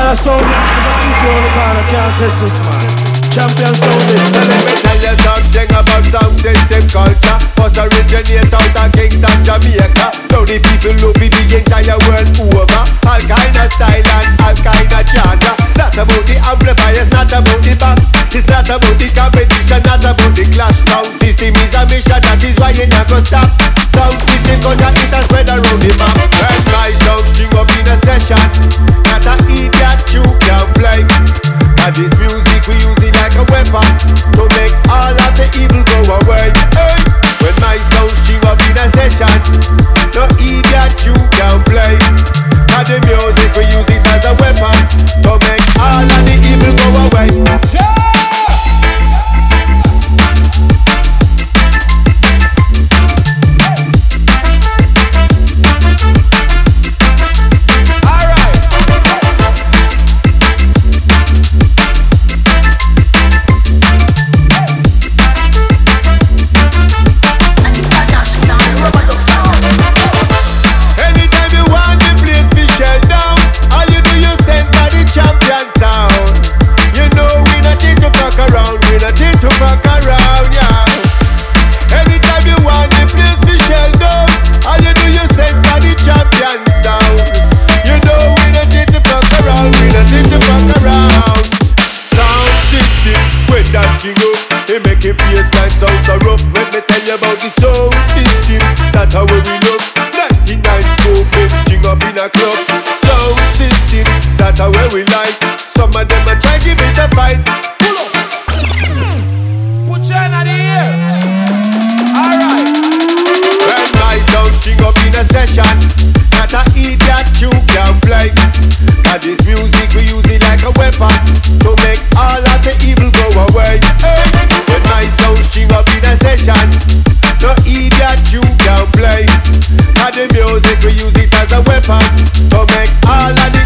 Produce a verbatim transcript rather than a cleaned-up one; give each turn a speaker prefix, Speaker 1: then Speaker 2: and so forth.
Speaker 1: a sound, as a piece you only corner can't test this man. Champion sound is.
Speaker 2: So let me tell you something about sound system culture. Was originate out of Kingston, Jamaica. Now the people love it the entire world over. All kind of style and all kind of charter. Not about the amplifiers, not about the box. It's not about the competition, not about the clash. Sound system is a mission, that is why you not gonna stop. Sound system culture it has spread around the map. When my sound string up in a session, not a idiot you can play. And this music we use it like a weapon to make all of the evil go away. Hey! When my sound string up in a session, no idiot you can play. And the music we use it as a weapon to make all of the evil go away. Yeah! They make it bassline sound so rough. Let me tell you about the sound system. That's how we love. ninety-nine scope, make string up in a club. Sound system, that's how we like. Some of them a try give it a fight. Pull up. Put your hand in the air. Alright. When my sound string up in a session, not a idiot you can play. Cause this music we use it like a weapon to make all of the evil go away. Hey! When my sound string up in a session, no idiot you can play. Cause the music we use it as a weapon to make all of the